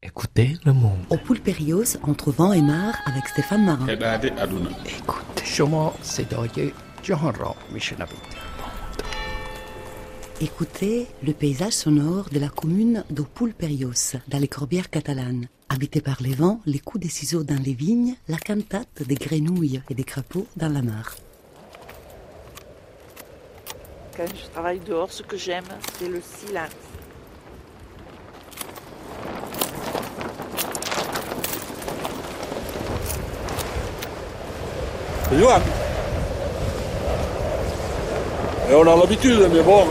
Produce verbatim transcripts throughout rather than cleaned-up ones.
Écoutez le monde. Au Pulpérios, entre vent et mar, avec Stéphane Marin. Écoutez. شما صدای جهان را میشنوید. Écoutez le paysage sonore de la commune de Pulpérios, dans les Corbières catalanes. Habité par les vents, les coups des ciseaux dans les vignes, la cantate des grenouilles et des crapauds dans la mare. Quand je travaille dehors, ce que j'aime, c'est le silence. Johan. Et on a l'habitude, mais bon.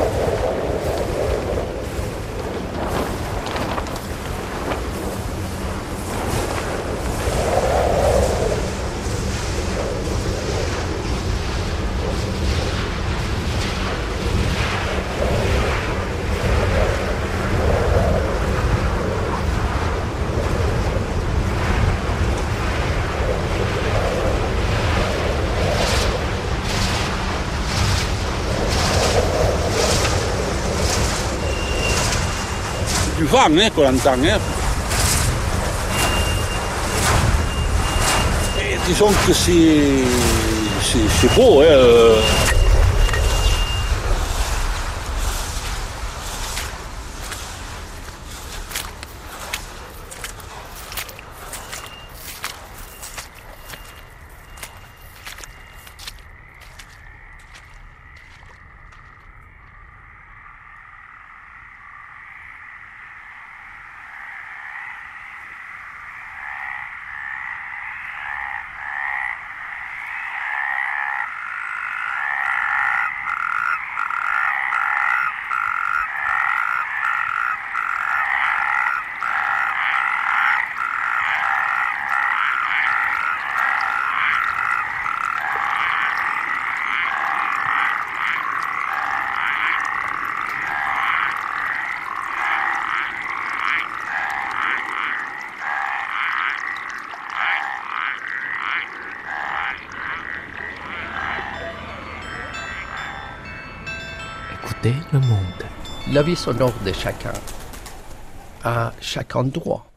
Du vent, hein, qu'on entend. Hein. Et disons que c'est, c'est, c'est beau. Hein. Écoutez le monde. La vie sonore de chacun, à chaque endroit.